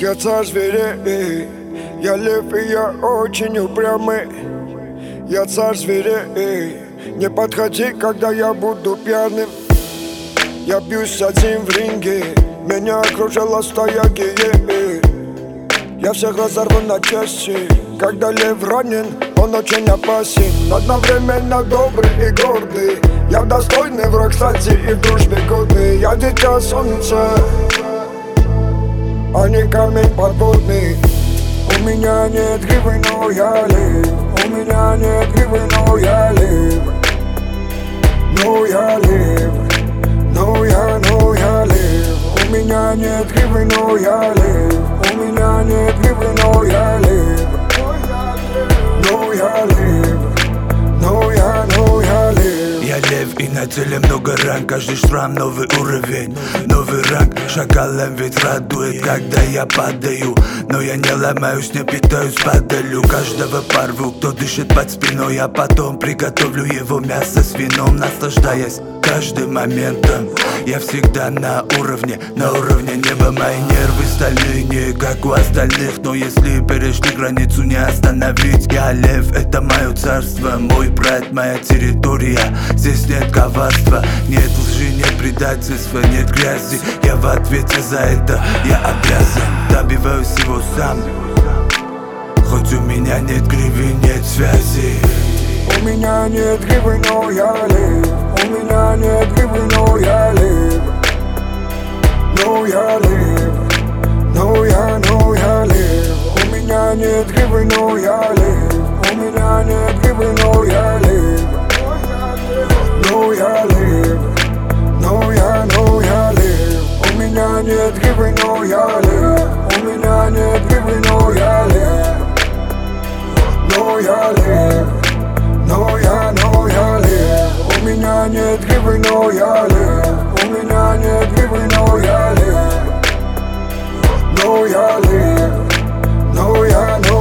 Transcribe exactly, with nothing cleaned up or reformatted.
Я царь зверей, я лев и я очень упрямый. Я царь зверей, не подходи, когда я буду пьяным. Я бьюсь один в ринге, меня окружила стая геев. Я всех разорву на части, когда лев ранен, он очень опасен. Одновременно добрый и гордый, я достойный враг, кстати, и в дружбе годный. Я дитя солнца, а не камень подводный. У меня нет гривы, но я лев. У меня нет гривы, но я лев. Но я лев. Но я, но я лев. У меня нет гривы, но я лев. У меня нет гривы, но я лев. Но я лев. Но я, но я лев. Я лев и на теле много ран, каждый шрам новый уровень, новый ранг. Шакалом ведь радует, когда я падаю, но я не ломаюсь, не питаюсь падалью. Каждого порву, кто дышит под спиной, а потом приготовлю его мясо с вином, наслаждаясь каждым моментом. Я всегда на уровне, на уровне неба. Мои нервы стальные, не как у остальных, но если перешли границу, не остановить. Я лев, это мое царство, мой прайд, моя территория. Здесь нет коварства, нет лжи, нет предательства, нет грязи. Я в ответе за это, я обязан, добиваюсь его сам. Хоть у меня нет гривы, нет связи. У меня нет гривы, но я лев. У меня нет гривы, но я лев. Но я лев. Но я, но я лев. У меня нет гривы, но я лев. У меня нет гривы, но я лев. Но я лев. Но я, но я лев. У меня нет гривы, но я лев. У меня нет гривы, но я лев. Но я лев. Но я, но я лев. У меня нет гривы, но я лев. У меня нет гривы, но я лев. Но я лев. Но я, но